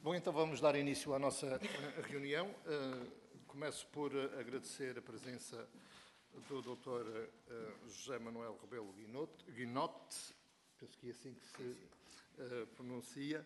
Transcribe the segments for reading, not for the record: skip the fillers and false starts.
Bom, então vamos dar início à nossa reunião. Começo por agradecer a presença do Dr. José Manuel Rebelo Guinote, penso que é assim que se pronuncia.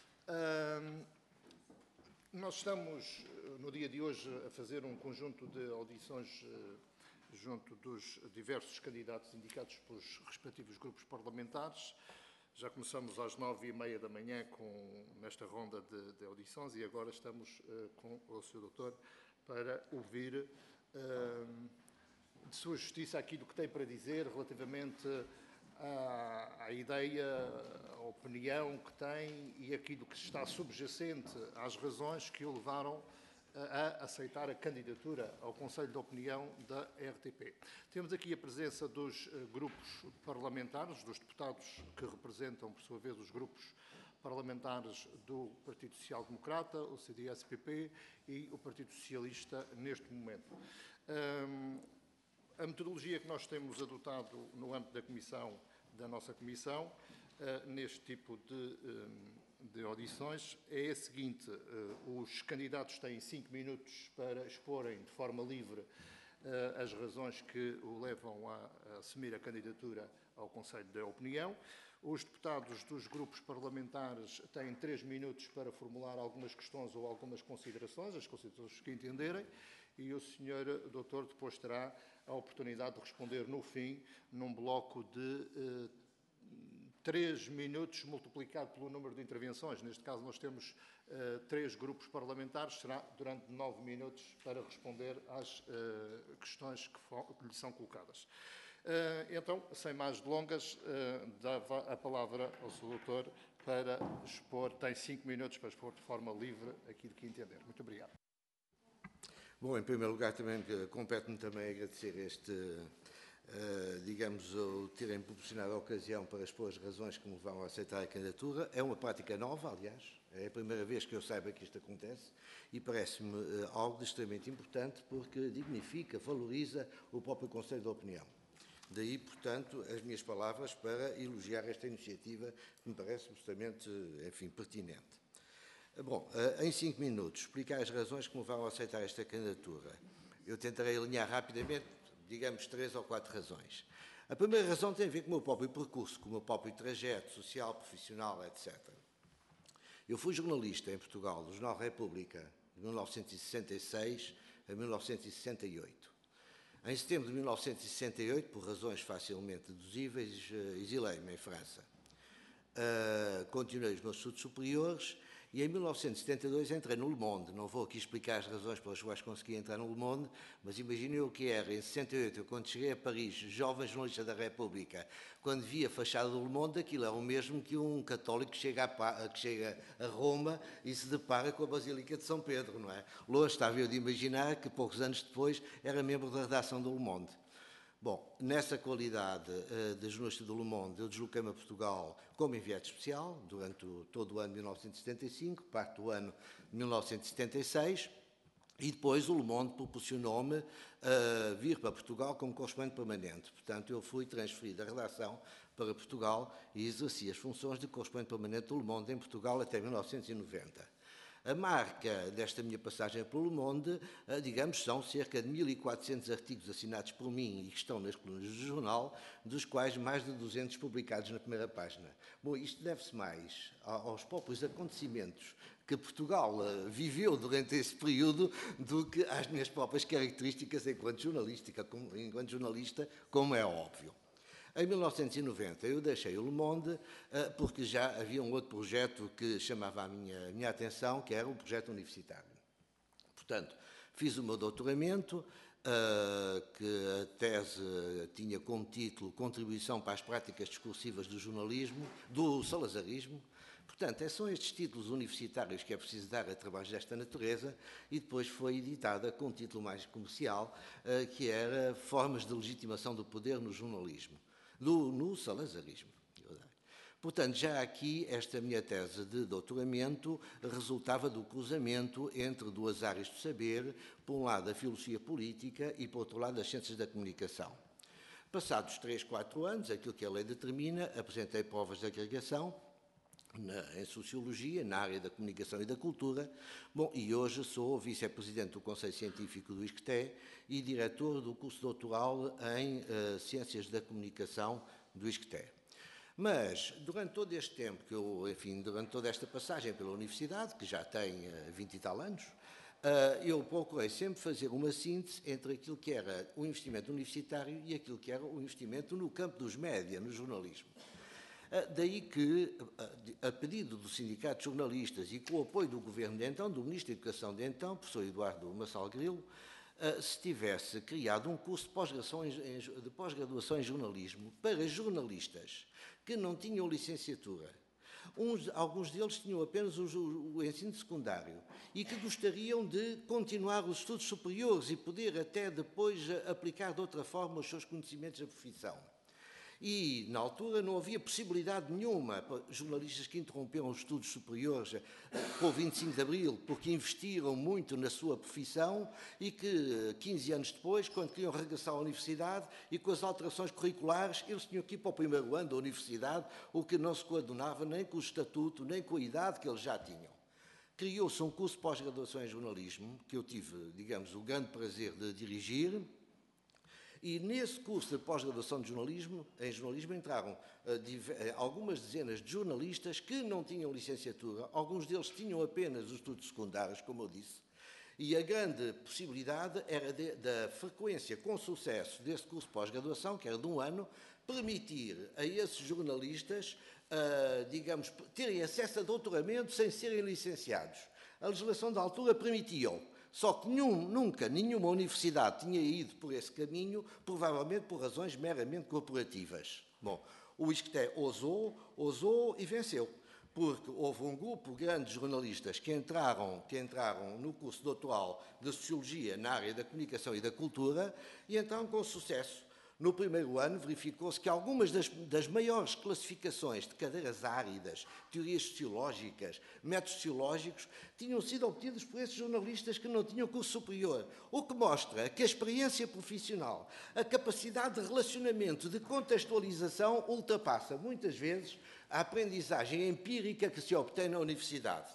Nós estamos, no dia de hoje, a fazer um conjunto de audições junto dos diversos candidatos indicados pelos respectivos grupos parlamentares. Já começamos às 9h30 da manhã nesta ronda de audições e agora estamos com o Sr. Doutor para ouvir de sua justiça aquilo que tem para dizer relativamente à ideia, à opinião que tem e aquilo que está subjacente às razões que o levaram a aceitar a candidatura ao Conselho de Opinião da RTP. Temos aqui a presença dos grupos parlamentares, dos deputados que representam, por sua vez, os grupos parlamentares do Partido Social Democrata, o CDS-PP e o Partido Socialista neste momento. A metodologia que nós temos adotado no âmbito da nossa comissão, neste tipo de audições, é a seguinte: os candidatos têm 5 minutos para exporem de forma livre as razões que o levam a assumir a candidatura ao Conselho de Opinião. Os deputados dos grupos parlamentares têm 3 minutos para formular algumas questões ou algumas considerações, as considerações que entenderem, e o Sr. Doutor depois terá a oportunidade de responder no fim, num bloco de 3 minutos multiplicado pelo número de intervenções. Neste caso, nós temos 3 grupos parlamentares, será durante 9 minutos para responder às questões que lhe são colocadas. Então, sem mais delongas, dava a palavra ao Sr. Doutor para expor, tem 5 minutos para expor de forma livre aquilo que entender. Muito obrigado. Bom, em primeiro lugar, também compete-me também agradecer digamos, o terem proporcionado a ocasião para expor as razões que me vão a aceitar a candidatura. É uma prática nova, aliás, é a primeira vez que eu saiba que isto acontece e parece-me algo de extremamente importante porque dignifica, valoriza o próprio Conselho de Opinião. Daí, portanto, as minhas palavras para elogiar esta iniciativa que me parece absolutamente, enfim, pertinente. Bom, em 5 minutos, explicar as razões que me vão a aceitar esta candidatura. Eu tentarei alinhar rapidamente, digamos, 3 ou 4 razões. A primeira razão tem a ver com o meu próprio percurso, com o meu próprio trajeto social, profissional, etc. Eu fui jornalista em Portugal, no Jornal República, de 1966 a 1968. Em setembro de 1968, por razões facilmente deduzíveis, exilei-me em França. Continuei os meus estudos superiores e em 1972 entrei no Le Monde. Não vou aqui explicar as razões pelas quais consegui entrar no Le Monde, mas imaginem o que era. Em 68, eu, quando cheguei a Paris, jovem jornalista da República, quando vi a fachada do Le Monde, aquilo é o mesmo que um católico que chega a Roma e se depara com a Basílica de São Pedro, não é? Longe estava eu de imaginar que poucos anos depois era membro da redação do Le Monde. Bom, nessa qualidade de jornalista do Le Monde, eu desloquei-me a Portugal como enviado especial durante todo o ano de 1975, parte do ano de 1976, e depois o Le Monde proporcionou-me vir para Portugal como correspondente permanente. Portanto, eu fui transferido da redação para Portugal e exerci as funções de correspondente permanente do Le Monde em Portugal até 1990. A marca desta minha passagem pelo Le Monde, digamos, são cerca de 1.400 artigos assinados por mim e que estão nas colunas do jornal, dos quais mais de 200 publicados na primeira página. Bom, isto deve-se mais aos próprios acontecimentos que Portugal viveu durante esse período do que às minhas próprias características enquanto jornalista, como é óbvio. Em 1990 eu deixei o Le Monde porque já havia um outro projeto que chamava a minha atenção, que era o projeto universitário. Portanto, fiz o meu doutoramento, que a tese tinha como título Contribuição para as práticas discursivas do jornalismo, do salazarismo. Portanto, são estes títulos universitários que é preciso dar a trabalhos desta natureza e depois foi editada com um título mais comercial, que era Formas de Legitimação do Poder no Jornalismo. No salazarismo. Portanto, já aqui, esta minha tese de doutoramento resultava do cruzamento entre 2 áreas do saber, por um lado a filosofia política e, por outro lado, as ciências da comunicação. Passados 3, 4 anos, aquilo que a lei determina, apresentei provas de agregação em Sociologia, na área da Comunicação e da Cultura. Bom, e hoje sou vice-presidente do Conselho Científico do ISCTE e diretor do curso doutoral em Ciências da Comunicação do ISCTE. Mas, durante todo este tempo, durante toda esta passagem pela Universidade, que já tem 20 e tal anos, eu procurei sempre fazer uma síntese entre aquilo que era o investimento universitário e aquilo que era o investimento no campo dos média, no jornalismo. Daí que, a pedido do Sindicato de Jornalistas e com o apoio do Governo de então, do Ministro da Educação de então, professor Eduardo Marçal Grilo, se tivesse criado um curso de pós-graduação em jornalismo para jornalistas que não tinham licenciatura. Alguns deles tinham apenas o ensino secundário e que gostariam de continuar os estudos superiores e poder até depois aplicar de outra forma os seus conhecimentos da profissão. E, na altura, não havia possibilidade nenhuma para jornalistas que interromperam os estudos superiores com o 25 de Abril, porque investiram muito na sua profissão e que, 15 anos depois, quando queriam regressar à universidade e com as alterações curriculares, eles tinham que ir para o primeiro ano da universidade, o que não se coadunava nem com o estatuto, nem com a idade que eles já tinham. Criou-se um curso de pós-graduação em jornalismo, que eu tive, digamos, o grande prazer de dirigir. E nesse curso de pós-graduação em jornalismo entraram algumas dezenas de jornalistas que não tinham licenciatura, alguns deles tinham apenas os estudos secundários, como eu disse, e a grande possibilidade era da frequência com sucesso desse curso de pós-graduação, que era de um ano, permitir a esses jornalistas, digamos, terem acesso a doutoramento sem serem licenciados. A legislação da altura permitia-o. Só que nunca nenhuma universidade tinha ido por esse caminho, provavelmente por razões meramente corporativas. Bom, o ISCTE ousou e venceu, porque houve um grupo grande de jornalistas que entraram no curso doutoral de Sociologia na área da Comunicação e da Cultura e entraram com sucesso. No primeiro ano, verificou-se que algumas das maiores classificações de cadeiras áridas, teorias sociológicas, métodos sociológicos, tinham sido obtidas por esses jornalistas que não tinham curso superior, o que mostra que a experiência profissional, a capacidade de relacionamento, de contextualização, ultrapassa, muitas vezes, a aprendizagem empírica que se obtém na universidade.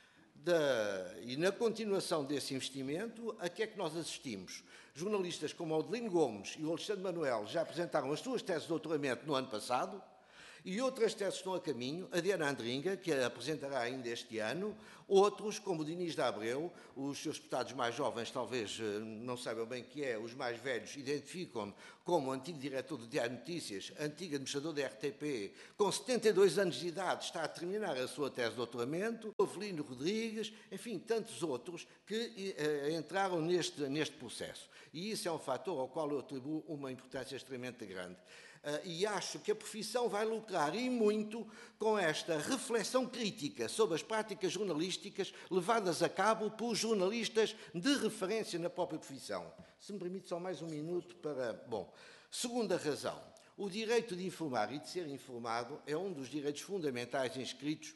E na continuação desse investimento, a que é que nós assistimos? Jornalistas como o Adelino Gomes e o Alexandre Manuel já apresentaram as suas teses de doutoramento no ano passado e outras teses estão a caminho, a Diana Andringa, que a apresentará ainda este ano, outros, como o Diniz de Abreu, os seus deputados mais jovens talvez não saibam bem o que é, os mais velhos identificam-me como antigo diretor do Diário de Notícias, antigo administrador da RTP, com 72 anos de idade, está a terminar a sua tese de doutoramento, o Avelino Rodrigues, enfim, tantos outros que entraram neste processo. E isso é um fator ao qual eu atribuo uma importância extremamente grande. E acho que a profissão vai lucrar e muito com esta reflexão crítica sobre as práticas jornalísticas levadas a cabo por jornalistas de referência na própria profissão. Se me permite só mais um minuto para... Bom, segunda razão. O direito de informar e de ser informado é um dos direitos fundamentais inscritos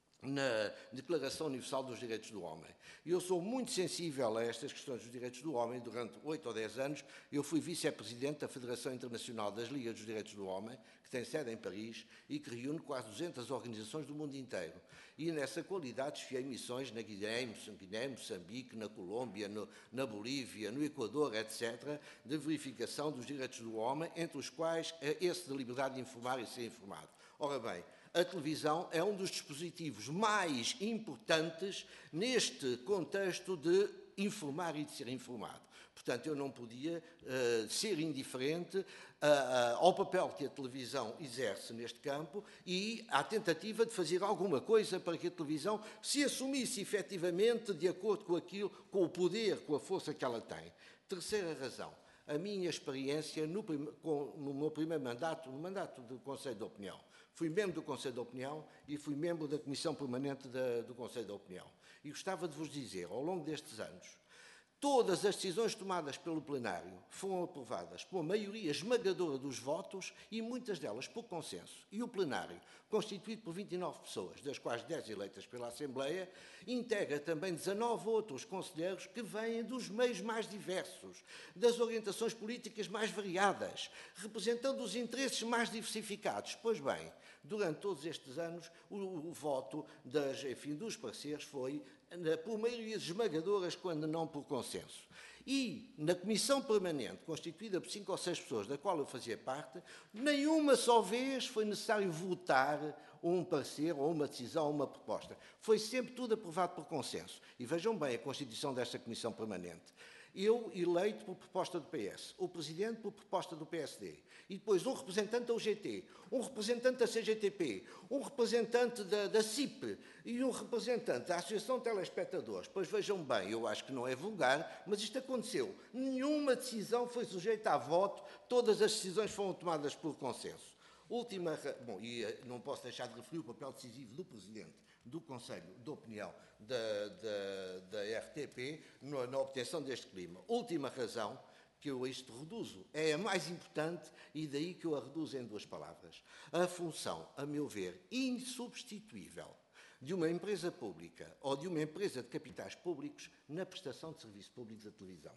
na Declaração Universal dos Direitos do Homem. Eu sou muito sensível a estas questões dos direitos do homem. Durante 8 ou 10 anos eu fui vice-presidente da Federação Internacional das Ligas dos Direitos do Homem, que tem sede em Paris e que reúne quase 200 organizações do mundo inteiro. E nessa qualidade desfiei missões na Guiné, Moçambique, na Colômbia, na Bolívia, no Equador, etc., de verificação dos direitos do homem, entre os quais esse da liberdade de informar e ser informado. Ora bem, a televisão é um dos dispositivos mais importantes neste contexto de informar e de ser informado. Portanto, eu não podia ser indiferente ao papel que a televisão exerce neste campo e à tentativa de fazer alguma coisa para que a televisão se assumisse efetivamente de acordo com aquilo, com o poder, com a força que ela tem. Terceira razão. A minha experiência no meu primeiro mandato, no mandato do Conselho de Opinião. Fui membro do Conselho de Opinião e fui membro da Comissão Permanente do Conselho de Opinião. E gostava de vos dizer, ao longo destes anos, todas as decisões tomadas pelo plenário foram aprovadas por uma maioria esmagadora dos votos e muitas delas por consenso. E o plenário, constituído por 29 pessoas, das quais 10 eleitas pela Assembleia, integra também 19 outros conselheiros que vêm dos meios mais diversos, das orientações políticas mais variadas, representando os interesses mais diversificados. Pois bem, Durante todos estes anos, o voto dos pareceres foi por maiorias esmagadoras, quando não por consenso. E na comissão permanente, constituída por 5 ou 6 pessoas, da qual eu fazia parte, nenhuma só vez foi necessário votar um parecer, ou uma decisão, ou uma proposta. Foi sempre tudo aprovado por consenso. E vejam bem a constituição desta comissão permanente. Eu eleito por proposta do PS, o Presidente por proposta do PSD, e depois um representante da UGT, um representante da CGTP, um representante da CIP e um representante da Associação de Telespectadores. Pois vejam bem, eu acho que não é vulgar, mas isto aconteceu. Nenhuma decisão foi sujeita a voto, todas as decisões foram tomadas por consenso. E não posso deixar de referir o papel decisivo do Presidente do Conselho de Opinião da RTP na obtenção deste clima. Última razão que eu isto reduzo, é a mais importante e daí que eu a reduzo em 2 palavras. A função, a meu ver, insubstituível de uma empresa pública ou de uma empresa de capitais públicos na prestação de serviços públicos da televisão.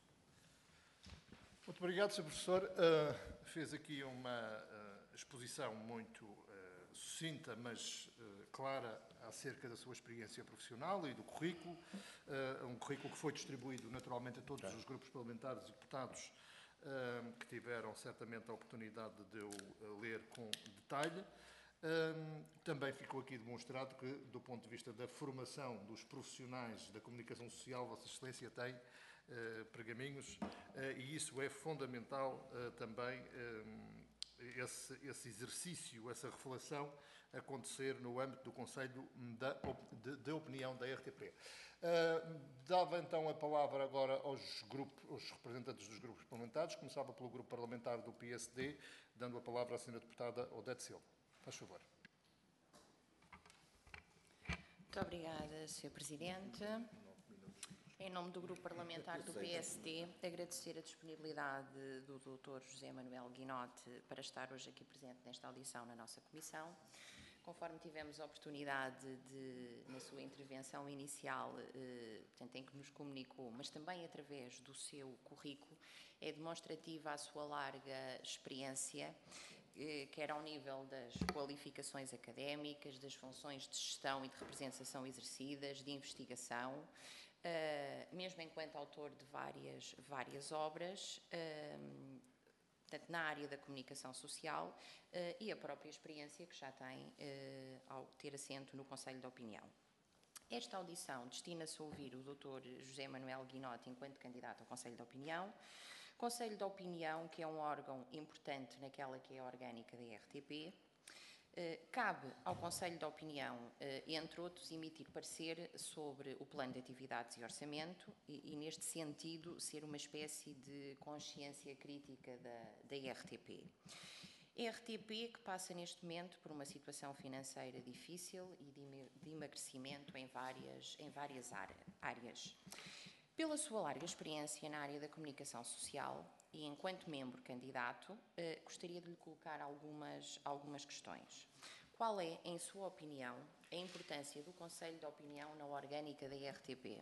Muito obrigado, Sr. Professor. Fez aqui uma exposição muito sucinta, mas clara, acerca da sua experiência profissional e do currículo. Um currículo que foi distribuído naturalmente a todos os grupos parlamentares e deputados que tiveram certamente a oportunidade de eu ler com detalhe. Também ficou aqui demonstrado que, do ponto de vista da formação dos profissionais da comunicação social, Vossa Excelência tem pergaminhos, e isso é fundamental também, esse exercício, essa reflexão acontecer no âmbito do Conselho de Opinião da RTP. Dava então a palavra agora aos representantes dos grupos parlamentares. Começava pelo grupo parlamentar do PSD, dando a palavra à Sra. Deputada Odete Silva. Faz favor. Muito obrigada, Sr. Presidente. Em nome do Grupo Parlamentar do PSD, agradecer a disponibilidade do Dr. José Manuel Guinote para estar hoje aqui presente nesta audição na nossa Comissão. Conforme tivemos a oportunidade na sua intervenção inicial, portanto, em que nos comunicou, mas também através do seu currículo, é demonstrativa a sua larga experiência, quer ao nível das qualificações académicas, das funções de gestão e de representação exercidas, de investigação, mesmo enquanto autor de várias obras, portanto, na área da comunicação social, e a própria experiência que já tem ao ter assento no Conselho de Opinião. Esta audição destina-se a ouvir o Dr. José Manuel Guinote enquanto candidato ao Conselho de Opinião. Conselho de Opinião, que é um órgão importante naquela que é a orgânica da RTP. Cabe ao Conselho de Opinião, entre outros, emitir parecer sobre o plano de atividades e orçamento e neste sentido, ser uma espécie de consciência crítica da RTP. A RTP que passa neste momento por uma situação financeira difícil e de emagrecimento em várias áreas. Pela sua larga experiência na área da comunicação social e enquanto membro candidato, gostaria de lhe colocar algumas questões. Qual é, em sua opinião, a importância do Conselho de Opinião na orgânica da RTP?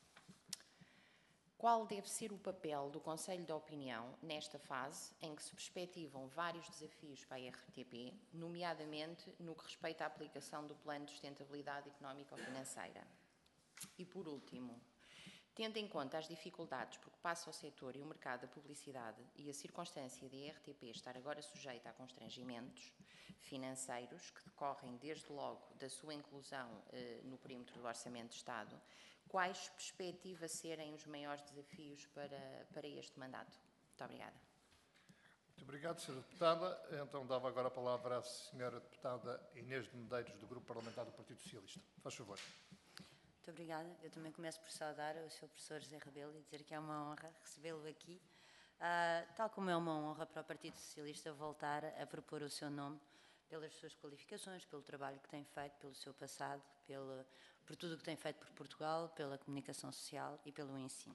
Qual deve ser o papel do Conselho de Opinião nesta fase em que se perspectivam vários desafios para a RTP, nomeadamente no que respeita à aplicação do Plano de Sustentabilidade Económico-Financeira? E, por último, tendo em conta as dificuldades por que passa o setor e o mercado da publicidade e a circunstância de a RTP estar agora sujeita a constrangimentos financeiros que decorrem desde logo da sua inclusão no perímetro do Orçamento de Estado, quais perspectivas serem os maiores desafios para este mandato? Muito obrigada. Muito obrigado, Sra. Deputada. Então dava agora a palavra à Sra. Deputada Inês de Medeiros, do Grupo Parlamentar do Partido Socialista. Faz favor. Muito obrigada. Eu também começo por saudar o Sr. Professor José Rebelo e dizer que é uma honra recebê-lo aqui. Tal como é uma honra para o Partido Socialista voltar a propor o seu nome pelas suas qualificações, pelo trabalho que tem feito, pelo seu passado, por tudo o que tem feito por Portugal, pela comunicação social e pelo ensino.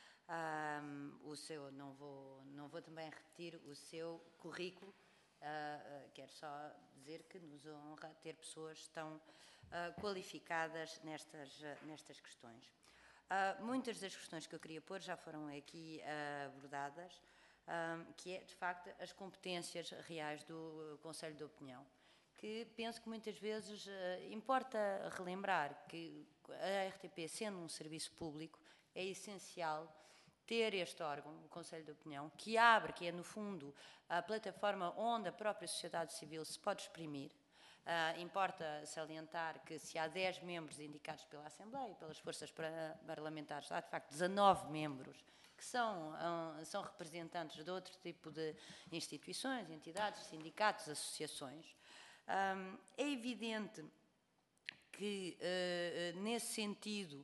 Não vou também repetir o seu currículo, quero só dizer que nos honra ter pessoas tão qualificadas nestas questões. Muitas das questões que eu queria pôr já foram aqui abordadas, que é, de facto, as competências reais do Conselho de Opinião, que penso que muitas vezes importa relembrar que a RTP, sendo um serviço público, é essencial ter este órgão, o Conselho de Opinião, que abre, que é no fundo a plataforma onde a própria sociedade civil se pode exprimir. Importa salientar que se há 10 membros indicados pela Assembleia e pelas forças parlamentares, há de facto 19 membros que são representantes de outro tipo de instituições, entidades, sindicatos, associações. É evidente que, nesse sentido,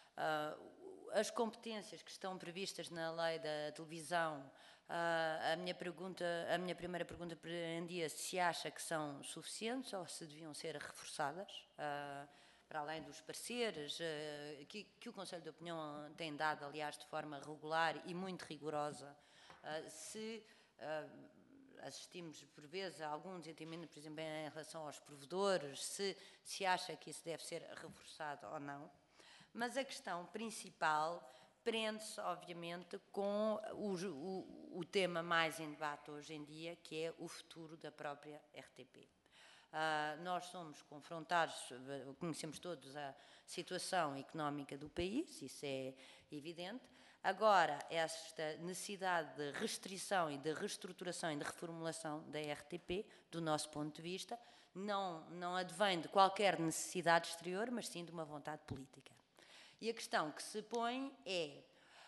as competências que estão previstas na lei da televisão, a minha primeira pergunta prendia se acha que são suficientes ou se deviam ser reforçadas, para além dos pareceres que o Conselho de Opinião tem dado, aliás, de forma regular e muito rigorosa. Se assistimos por vezes a algum desentenimento, por exemplo, em relação aos provedores, se acha que isso deve ser reforçado ou não. Mas a questão principal prende-se, obviamente, com o tema mais em debate hoje em dia, que é o futuro da própria RTP. Nós somos confrontados, conhecemos todos a situação económica do país, isso é evidente. Agora, esta necessidade de restrição e de reestruturação e de reformulação da RTP, do nosso ponto de vista, não advém de qualquer necessidade exterior, mas sim de uma vontade política. E a questão que se põe é,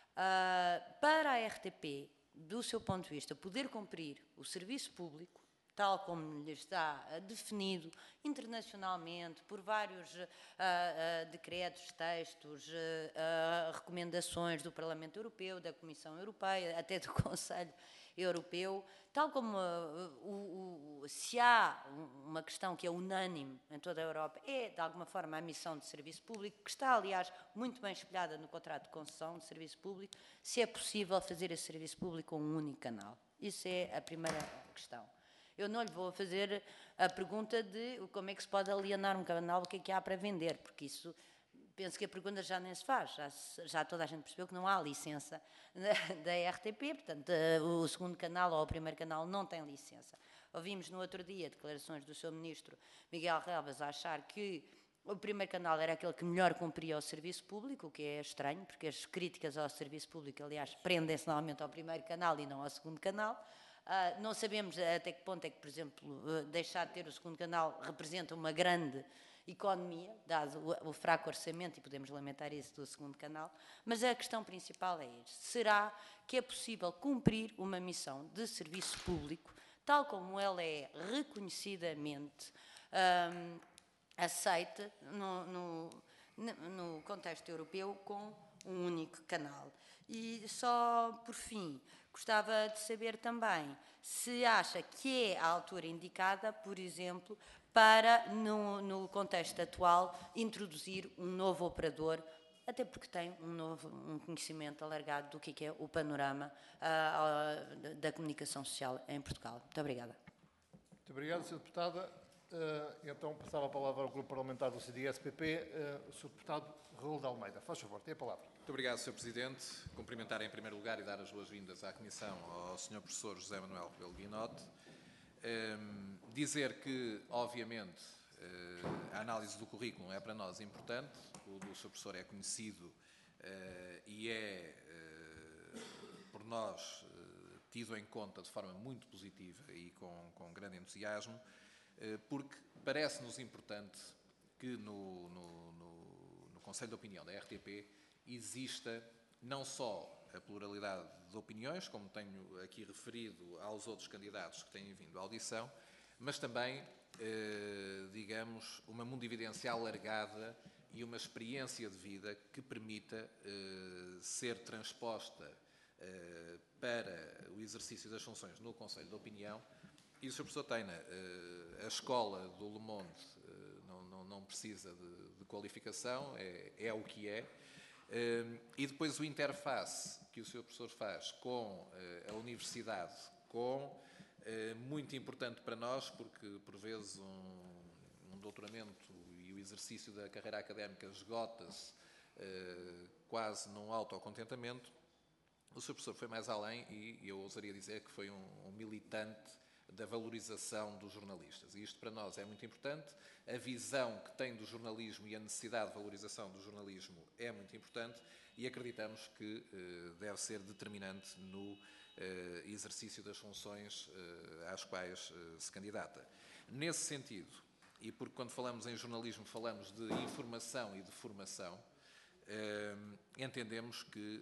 para a RTP, do seu ponto de vista, poder cumprir o serviço público, tal como lhe está definido internacionalmente, por vários decretos, textos, recomendações do Parlamento Europeu, da Comissão Europeia, até do Conselho Europeu, tal como se há uma questão que é unânime em toda a Europa, é de alguma forma a missão de serviço público, que está, aliás, muito bem espelhada no contrato de concessão de serviço público, se é possível fazer esse serviço público com um único canal. Isso é a primeira questão. Eu não lhe vou fazer a pergunta de como é que se pode alienar um canal, o que é há para vender, porque isso, penso que a pergunta já nem se faz, já toda a gente percebeu que não há licença da RTP, portanto, o segundo canal ou o primeiro canal não tem licença. Ouvimos no outro dia declarações do seu ministro Miguel Relvas a achar que o primeiro canal era aquele que melhor cumpria o serviço público, o que é estranho, porque as críticas ao serviço público, aliás, prendem-se normalmente ao primeiro canal e não ao segundo canal. Não sabemos até que ponto é que, por exemplo, deixar de ter o segundo canal representa uma grande economia, dado o fraco orçamento, e podemos lamentar isso do segundo canal, mas a questão principal é esta. Será que é possível cumprir uma missão de serviço público, tal como ela é reconhecidamente aceita no contexto europeu, com um único canal? E só por fim, gostava de saber também se acha que é a altura indicada, por exemplo, para, no contexto atual, introduzir um novo operador, até porque tem um conhecimento alargado do que é o panorama da comunicação social em Portugal. Muito obrigada. Muito obrigado, Sra. Deputada. Então, passava a palavra ao Grupo Parlamentar do CDS-PP, o Sr. Deputado Raul de Almeida. Faz favor, tem a palavra. Muito obrigado, Sr. Presidente. Cumprimentar em primeiro lugar e dar as boas-vindas à Comissão ao Sr. Professor José Manuel Rebelo Guinote. Dizer que, obviamente, a análise do currículo é para nós importante, o do Sr. Professor é conhecido e é, por nós, tido em conta de forma muito positiva e com grande entusiasmo, porque parece-nos importante que no Conselho de Opinião da RTP exista não só a pluralidade de opiniões, como tenho aqui referido aos outros candidatos que têm vindo à audição, mas também, digamos, uma mundividência alargada e uma experiência de vida que permita ser transposta para o exercício das funções no Conselho de Opinião. E o Sr. Professor Tena, a escola do Le Monde não precisa de qualificação, é o que é. E depois o interface que o Sr. Professor faz com a universidade, muito importante para nós, porque por vezes um doutoramento e o exercício da carreira académica esgota-se quase num autocontentamento. O Sr. Professor foi mais além e eu ousaria dizer que foi um militante da valorização dos jornalistas. E isto para nós é muito importante. A visão que tem do jornalismo e a necessidade de valorização do jornalismo é muito importante e acreditamos que deve ser determinante no exercício das funções às quais se candidata. Nesse sentido, e porque quando falamos em jornalismo falamos de informação e de formação, entendemos que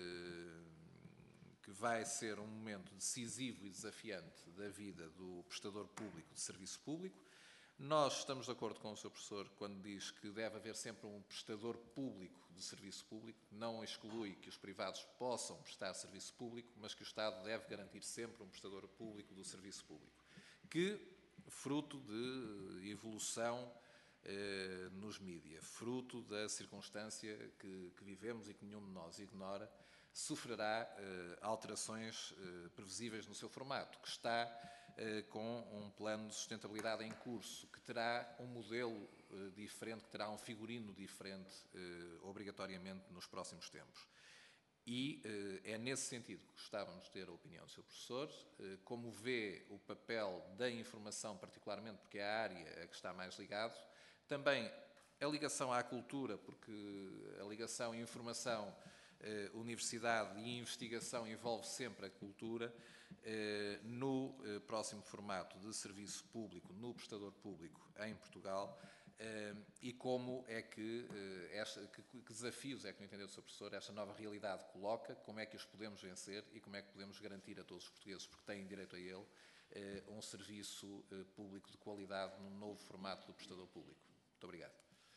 vai ser um momento decisivo e desafiante da vida do prestador público de serviço público. Nós estamos de acordo com o Sr. Professor quando diz que deve haver sempre um prestador público de serviço público. Não exclui que os privados possam prestar serviço público, mas que o Estado deve garantir sempre um prestador público do serviço público, que, fruto de evolução nos mídias, fruto da circunstância que vivemos e que nenhum de nós ignora, sofrerá alterações previsíveis no seu formato, que está com um plano de sustentabilidade em curso, que terá um modelo diferente, que terá um figurino diferente, obrigatoriamente, nos próximos tempos. E é nesse sentido que gostávamos de ter a opinião do Sr. Professor, como vê o papel da informação, particularmente porque é a área a que está mais ligado, também a ligação à cultura, porque a ligação à informação, universidade e investigação envolve sempre a cultura, no próximo formato de serviço público, no prestador público em Portugal, e como é que desafios é que, no entender do Sr. Professor, esta nova realidade coloca, como é que os podemos vencer e como é que podemos garantir a todos os portugueses, porque têm direito a ele, um serviço público de qualidade num novo formato do prestador público. Muito obrigado.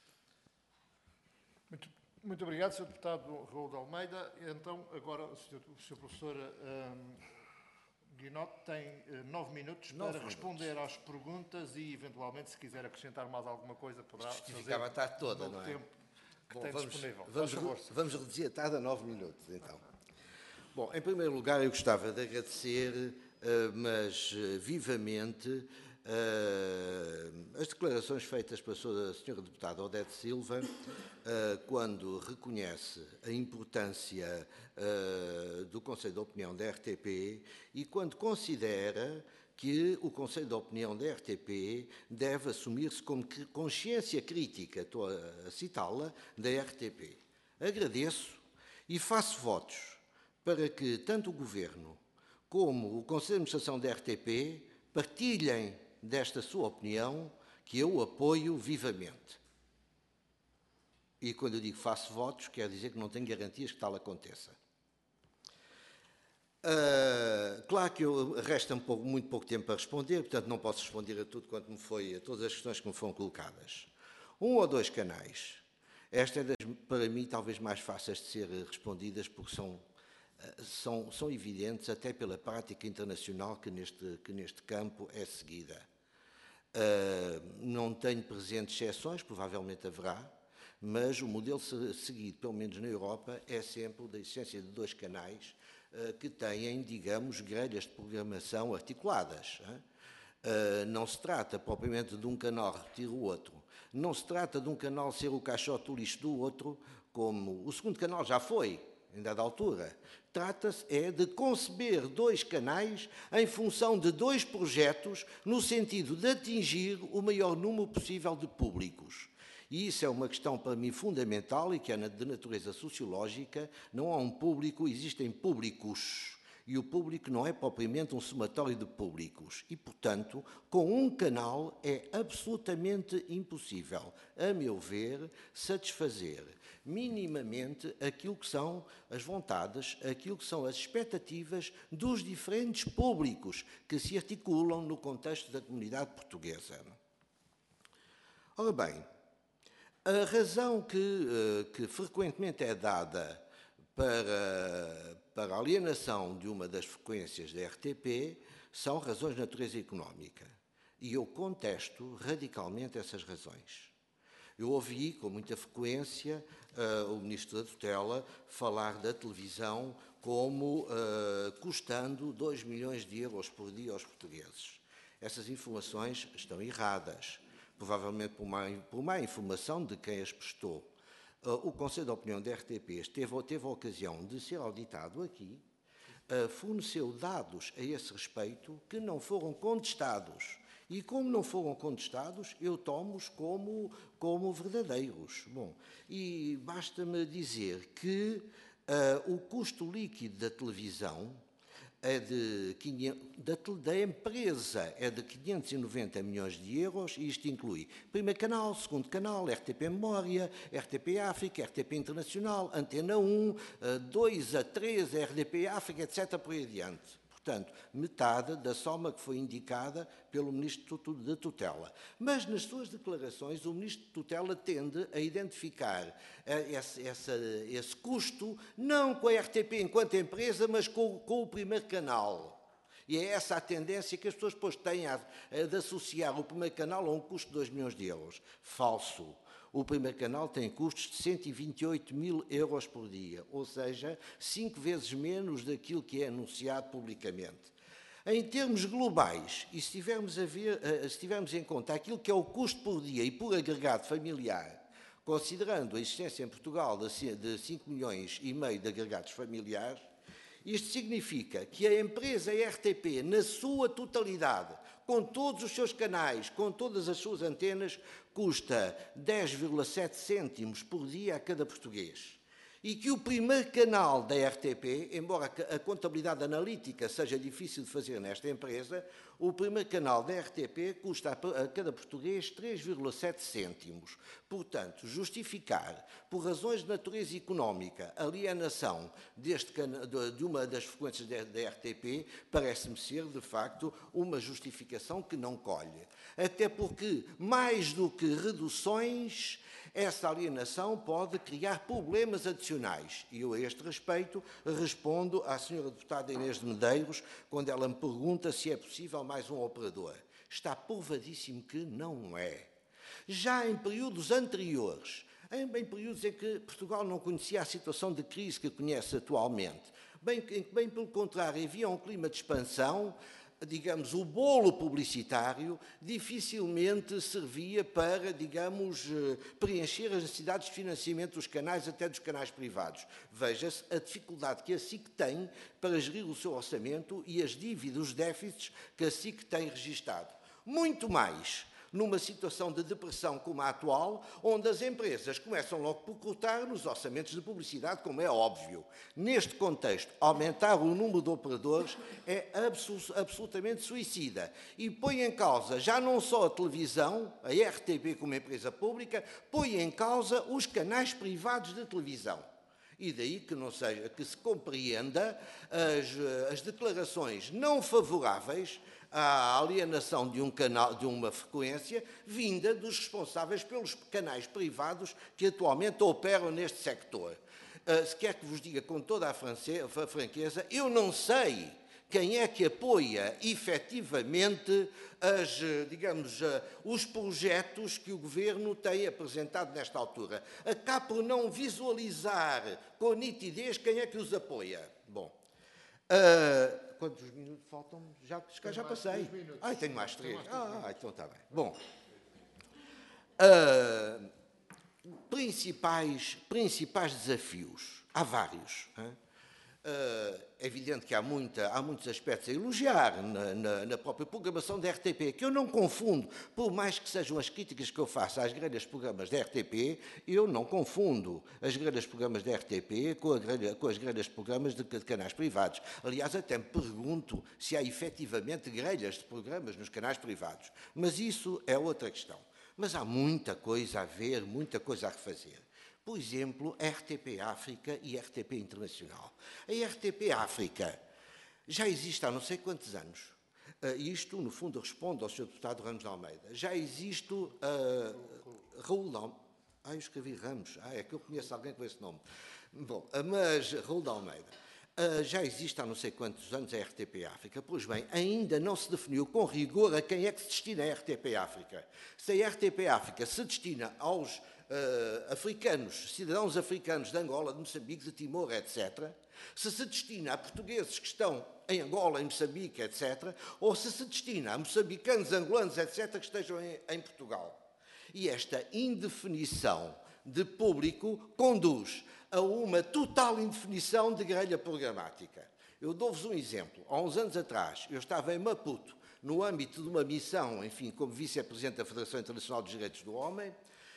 Muito obrigado, Sr. Deputado Raul de Almeida. Então, agora, o Sr. Professor Guinote tem 9 minutos para responder às perguntas e, eventualmente, se quiser acrescentar mais alguma coisa, poderá fazer a tarde toda, não é? tempo que tem disponível. Vamos reduzir a tarde a 9 minutos, então. Bom, em primeiro lugar, eu gostava de agradecer, mas vivamente, as declarações feitas pela Sra. Deputada Odete Silva, quando reconhece a importância do Conselho de Opinião da RTP e quando considera que o Conselho de Opinião da RTP deve assumir-se como consciência crítica, estou a citá-la, da RTP. Agradeço e faço votos para que tanto o Governo como o Conselho de Administração da RTP partilhem desta sua opinião, que eu apoio vivamente. E quando eu digo faço votos, quer dizer que não tenho garantias que tal aconteça. Claro que resta muito pouco tempo para responder, portanto não posso responder a tudo quanto me foi, a todas as questões que me foram colocadas. 1 ou 2 canais. Esta é para mim talvez mais fáceis de ser respondidas porque são evidentes até pela prática internacional que neste campo é seguida. Não tenho presente exceções, provavelmente haverá, mas o modelo seguido, pelo menos na Europa, é sempre o da existência de 2 canais que têm, digamos, grelhas de programação articuladas. Não se trata propriamente de um canal repetir o outro. Não se trata de um canal ser o caixote do lixo do outro, como o segundo canal já foi, em dada altura. Trata-se de conceber 2 canais em função de 2 projetos no sentido de atingir o maior número possível de públicos. E isso é uma questão para mim fundamental e que é de natureza sociológica. Não há um público, existem públicos. E o público não é propriamente um somatório de públicos. E, portanto, com um canal é absolutamente impossível, a meu ver, satisfazer minimamente aquilo que são as vontades, aquilo que são as expectativas dos diferentes públicos que se articulam no contexto da comunidade portuguesa. Ora bem, a razão que frequentemente é dada para a alienação de uma das frequências da RTP são razões de natureza económica. E eu contesto radicalmente essas razões. Eu ouvi com muita frequência o Ministro da Tutela falar da televisão como custando 2 milhões de euros por dia aos portugueses. Essas informações estão erradas, provavelmente por má informação de quem as prestou. O Conselho de Opinião da RTP teve a ocasião de ser auditado aqui forneceu dados a esse respeito que não foram contestados. E como não foram contestados, eu tomo-os como verdadeiros. Bom, e basta-me dizer que o custo líquido da televisão da empresa é de 590 milhões de euros, e isto inclui primeiro canal, segundo canal, RTP Memória, RTP África, RTP Internacional, Antena 1, 2 a 3, RDP África, etc. por aí adiante. Portanto, metade da soma que foi indicada pelo Ministro de Tutela. Mas, nas suas declarações, o Ministro de Tutela tende a identificar esse custo, não com a RTP enquanto empresa, mas com o primeiro canal. E é essa a tendência que as pessoas depois têm de associar o primeiro canal a um custo de 2 milhões de euros. Falso. O primeiro canal tem custos de 128 mil euros por dia, ou seja, 5 vezes menos daquilo que é anunciado publicamente. Em termos globais, e se tivermos em conta aquilo que é o custo por dia e por agregado familiar, considerando a existência em Portugal de 5 milhões e meio de agregados familiares, isto significa que a empresa RTP, na sua totalidade, com todos os seus canais, com todas as suas antenas, custa 10,7 cêntimos por dia a cada português. E que o primeiro canal da RTP, embora a contabilidade analítica seja difícil de fazer nesta empresa, o primeiro canal da RTP custa a cada português 3,7 cêntimos. Portanto, justificar, por razões de natureza económica, a alienação de uma das frequências da RTP parece-me ser, de facto, uma justificação que não colhe. Até porque, mais do que reduções, essa alienação pode criar problemas adicionais. E eu, a este respeito, respondo à senhora deputada Inês de Medeiros, quando ela me pergunta se é possível mais um operador. Está provadíssimo que não é. Já em períodos anteriores, em períodos em que Portugal não conhecia a situação de crise que conhece atualmente, bem pelo contrário, havia um clima de expansão, digamos, o bolo publicitário dificilmente servia para, digamos, preencher as necessidades de financiamento dos canais, até dos canais privados. Veja-se a dificuldade que a SIC tem para gerir o seu orçamento e as dívidas, os déficits que a SIC tem registado. Muito mais numa situação de depressão como a atual, onde as empresas começam logo por cortar nos orçamentos de publicidade, como é óbvio. Neste contexto, aumentar o número de operadores é absolutamente suicida e põe em causa já não só a televisão, a RTP como empresa pública, põe em causa os canais privados de televisão. E daí que se compreenda as declarações não favoráveis à alienação de um canal, de uma frequência, vinda dos responsáveis pelos canais privados que atualmente operam neste sector. Se quer que vos diga com toda a franqueza, eu não sei quem é que apoia efetivamente os projetos que o Governo tem apresentado nesta altura. Acabo por não visualizar com nitidez quem é que os apoia. Bom, quantos minutos faltam? Já passei. Tenho mais 3. Então está bem. Bom, principais desafios. Há vários. É evidente que há muitos aspectos a elogiar na própria programação da RTP, que eu não confundo, por mais que sejam as críticas que eu faço às grelhas de programas da RTP, eu não confundo as grelhas de programas da RTP com as grelhas de programas de canais privados. Aliás, até me pergunto se há efetivamente grelhas de programas nos canais privados. Mas isso é outra questão. Mas há muita coisa a ver, muita coisa a refazer. Por exemplo, a RTP África e a RTP Internacional. A RTP África já existe há não sei quantos anos. Isto, no fundo, responde ao Sr. Deputado Ramos de Almeida. Já existe Raul de Almeida. Eu escrevi Ramos. É que eu conheço alguém com esse nome. Bom, mas Raul de Almeida. Já existe há não sei quantos anos a RTP África. Pois bem, ainda não se definiu com rigor a quem é que se destina a RTP África. Se a RTP África se destina aos africanos, cidadãos africanos de Angola, de Moçambique, de Timor, etc., se destina a portugueses que estão em Angola, em Moçambique, etc., ou se destina a moçambicanos, angolanos, etc., que estejam em Portugal. E esta indefinição de público conduz a uma total indefinição de grelha programática. Eu dou-vos um exemplo. Há uns anos atrás, eu estava em Maputo, no âmbito de uma missão, enfim, como vice-presidente da Federação Internacional dos Direitos do Homem,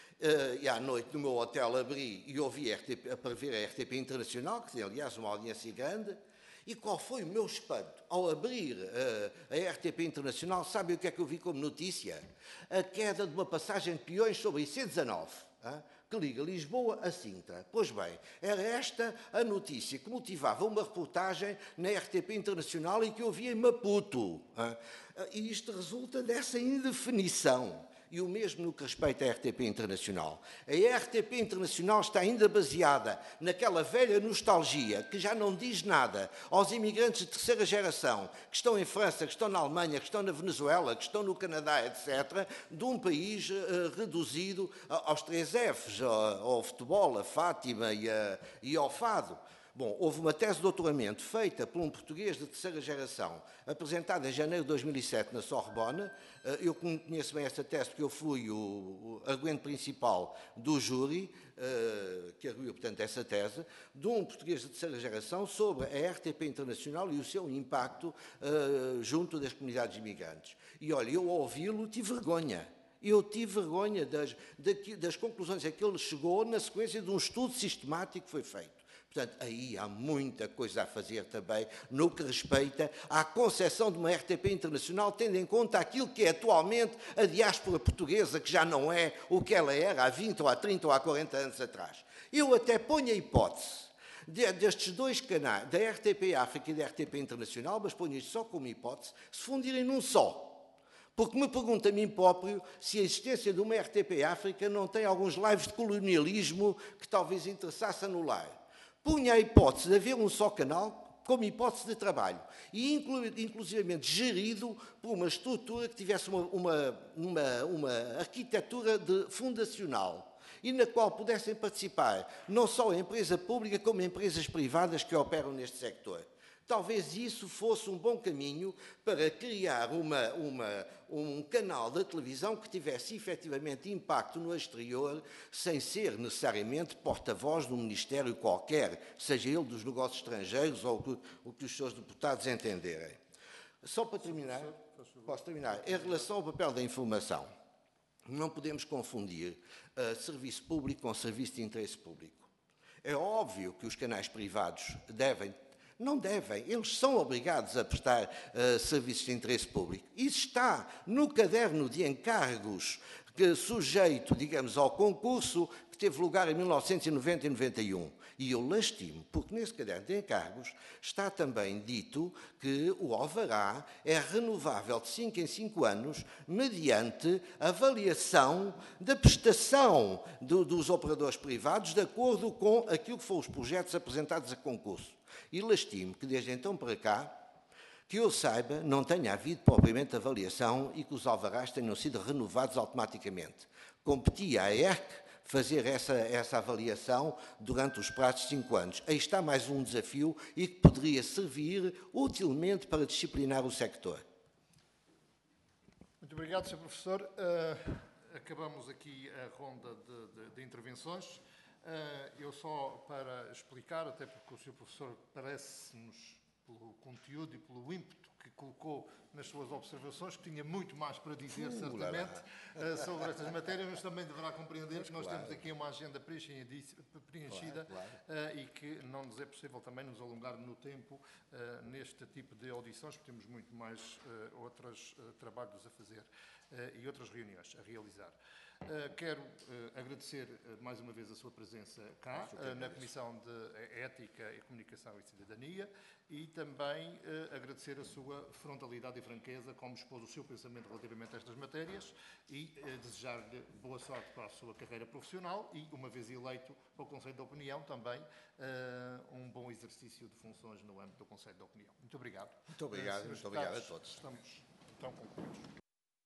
e à noite no meu hotel abri e ouvi para ver a RTP Internacional, que tem, aliás, uma audiência grande, e qual foi o meu espanto? Ao abrir a RTP Internacional, sabem o que é que eu vi como notícia? A queda de uma passagem de peões sobre a IC19, que liga Lisboa a Sintra. Pois bem, era esta a notícia que motivava uma reportagem na RTP Internacional e que eu vi em Maputo. E isto resulta dessa indefinição. E o mesmo no que respeita à RTP Internacional. A RTP Internacional está ainda baseada naquela velha nostalgia que já não diz nada aos imigrantes de terceira geração que estão em França, que estão na Alemanha, que estão na Venezuela, que estão no Canadá, etc., de um país reduzido aos 3 Fs, ao futebol, a Fátima e ao fado. Bom, houve uma tese de doutoramento feita por um português de terceira geração, apresentada em janeiro de 2007 na Sorbonne. Eu conheço bem esta tese porque eu fui o argumento principal do júri, que arguiu, portanto, essa tese, de um português de terceira geração sobre a RTP Internacional e o seu impacto junto das comunidades imigrantes. E, olha, eu ao ouvi-lo tive vergonha. Eu tive vergonha das conclusões a que ele chegou na sequência de um estudo sistemático que foi feito. Portanto, aí há muita coisa a fazer também no que respeita à concepção de uma RTP Internacional, tendo em conta aquilo que é atualmente a diáspora portuguesa, que já não é o que ela era há 20 ou há 30 ou há 40 anos atrás. Eu até ponho a hipótese destes 2 canais, da RTP África e da RTP Internacional, mas ponho isto só como hipótese, se fundirem num só. Porque me pergunto a mim próprio se a existência de uma RTP África não tem alguns lives de colonialismo que talvez interessasse anular. Punha a hipótese de haver um só canal como hipótese de trabalho e inclusivamente gerido por uma estrutura que tivesse uma arquitetura fundacional e na qual pudessem participar não só a empresa pública como empresas privadas que operam neste sector. Talvez isso fosse um bom caminho para criar um canal de televisão que tivesse efetivamente impacto no exterior, sem ser necessariamente porta-voz de um ministério qualquer, seja ele dos negócios estrangeiros ou o que os seus deputados entenderem. Só para terminar, posso terminar? Em relação ao papel da informação, não podemos confundir serviço público com serviço de interesse público. É óbvio que os canais privados não devem, eles são obrigados a prestar serviços de interesse público. Isso está no caderno de encargos sujeito, digamos, ao concurso que teve lugar em 1990 e 91. E eu lastimo, porque nesse caderno de encargos está também dito que o alvará é renovável de 5 em 5 anos mediante avaliação da prestação dos operadores privados de acordo com aquilo que foram os projetos apresentados a concurso. E lastimo que desde então para cá, que eu saiba, não tenha havido propriamente avaliação e que os alvarás tenham sido renovados automaticamente. Competia à ERC fazer essa avaliação durante os prazos de 5 anos. Aí está mais um desafio e que poderia servir utilmente para disciplinar o sector. Muito obrigado, Sr. Professor. Acabamos aqui a ronda de intervenções. Eu só para explicar, até porque o Sr. Professor parece-nos, pelo conteúdo e pelo ímpeto que colocou nas suas observações, que tinha muito mais para dizer, certamente, sobre estas matérias, mas também deverá compreender que nós temos aqui uma agenda preenchida e que não nos é possível também nos alongar no tempo neste tipo de audições, porque temos muito mais outros trabalhos a fazer e outras reuniões a realizar. Quero agradecer mais uma vez a sua presença cá, na Comissão de Ética e Comunicação e Cidadania, e também agradecer a sua frontalidade e franqueza como expôs o seu pensamento relativamente a estas matérias e desejar-lhe boa sorte para a sua carreira profissional e, uma vez eleito para o Conselho de Opinião, também um bom exercício de funções no âmbito do Conselho de Opinião. Muito obrigado. Muito obrigado a todos. Estamos então concluídos.